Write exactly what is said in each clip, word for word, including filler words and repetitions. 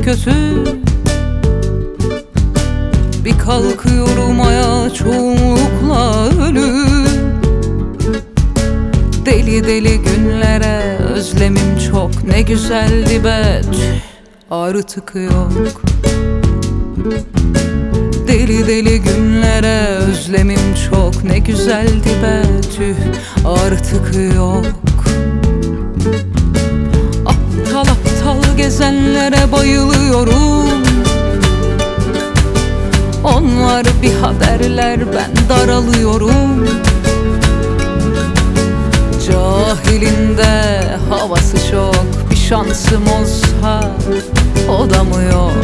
kötü kötü. Bir kalkıyorum ayağa çoğunlukla ölü. Deli deli günlere özlemim çok, ne güzeldi be, tüh, artık yok. Deli deli günlere özlemim çok, ne güzeldi be, tüh, artık yok. Aptal aptal gezenlere bayılıyorum. Onlar bir haberler, ben daralıyorum. Cahilinde havası çok, bir şansım olsa o da mı yok?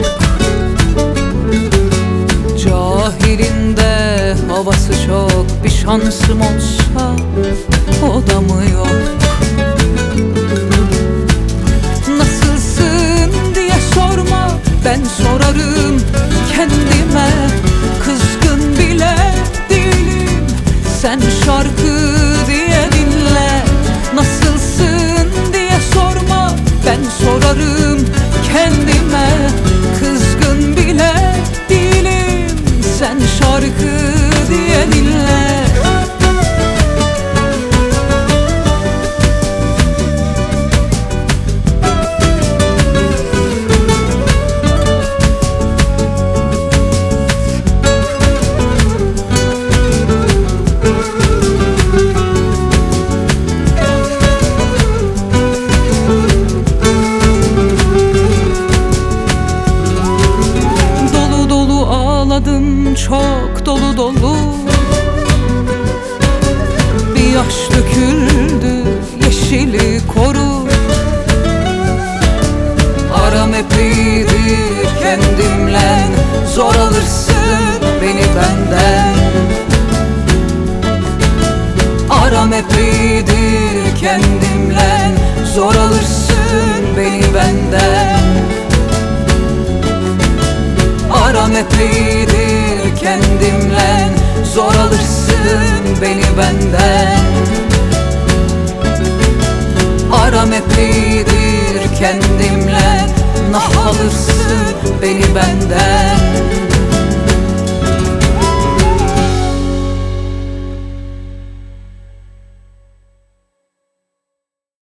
Cahilinde havası çok, bir şansım olsa o da mı yok? Nasılsın diye sorma, ben sorarım kendime. Kızgın bile değilim, sen şarkı diye dinle. Nasılsın diye sorma, ben sorarım kendime. Kızgın bile değilim, sen şarkı diye dinle. Çok dolu dolu bir yaş döküldü, yeşili koru. Aram epeydir kendimle, zor alırsın beni benden. Aram epeydir kendimle, zor alırsın beni benden. Aram epeydir kendimle, zor alırsın beni benden. Aram epeydir kendimle, nah alırsın beni benden.